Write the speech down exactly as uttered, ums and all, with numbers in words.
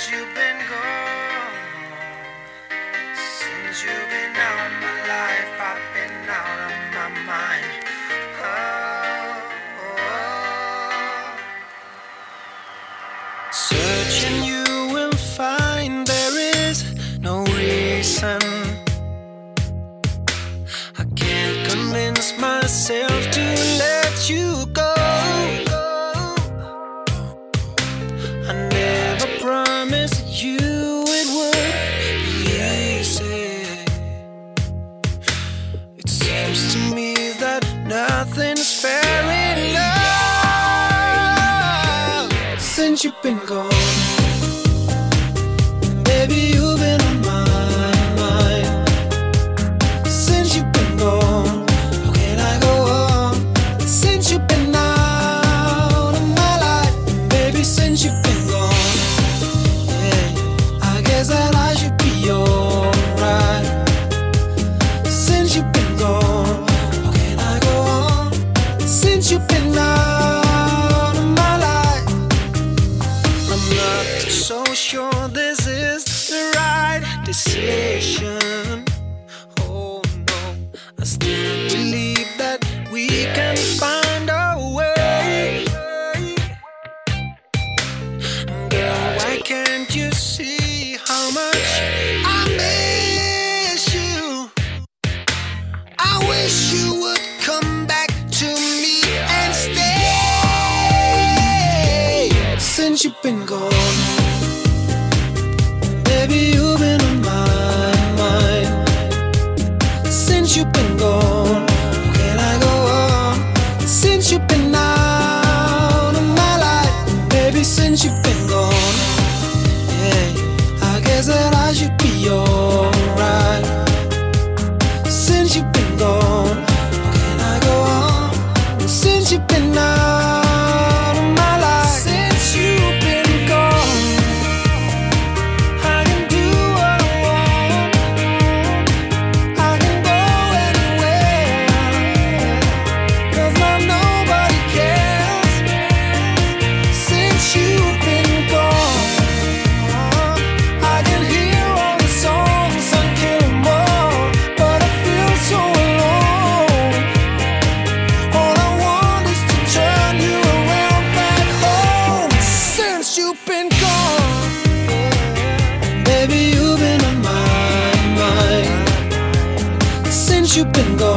you've been gone, since you've been out of my life, I've been out of my mind. Oh, oh. Searching you will find there is no reason. I can't convince myself to let you go. I never promised you it would be easy. It seems to me that nothing's fair in love since you've been gone. Baby, you've been on my mind since you've been gone. How can I go on since you've been out of my life? Baby, since you've been gone, yeah, I guess that I should be alright. Since you've been gone, how can I go on since you've been out of my life? I'm not so sure this is the right decision. Oh no, I still believe that we can find a way. Girl, why can't you see how much I miss you? I wish you would come back to me and stay. Since you've been gone, baby, you've been on my mind since you've been gone. How can I go on since you've been out of my life? Baby, since you've been gone, yeah, I guess that I should be alright. Since you've been gone, how can I go on since you've been out of my life? Since you've been gone, I can do what I want. I can go anywhere, 'cause now nobody cares. Since you've been gone, I can hear all the songs and kill 'em all, but I feel so alone. All I want is to turn you around back home. Since you've been gone, baby, you've been on my mind since you've been gone.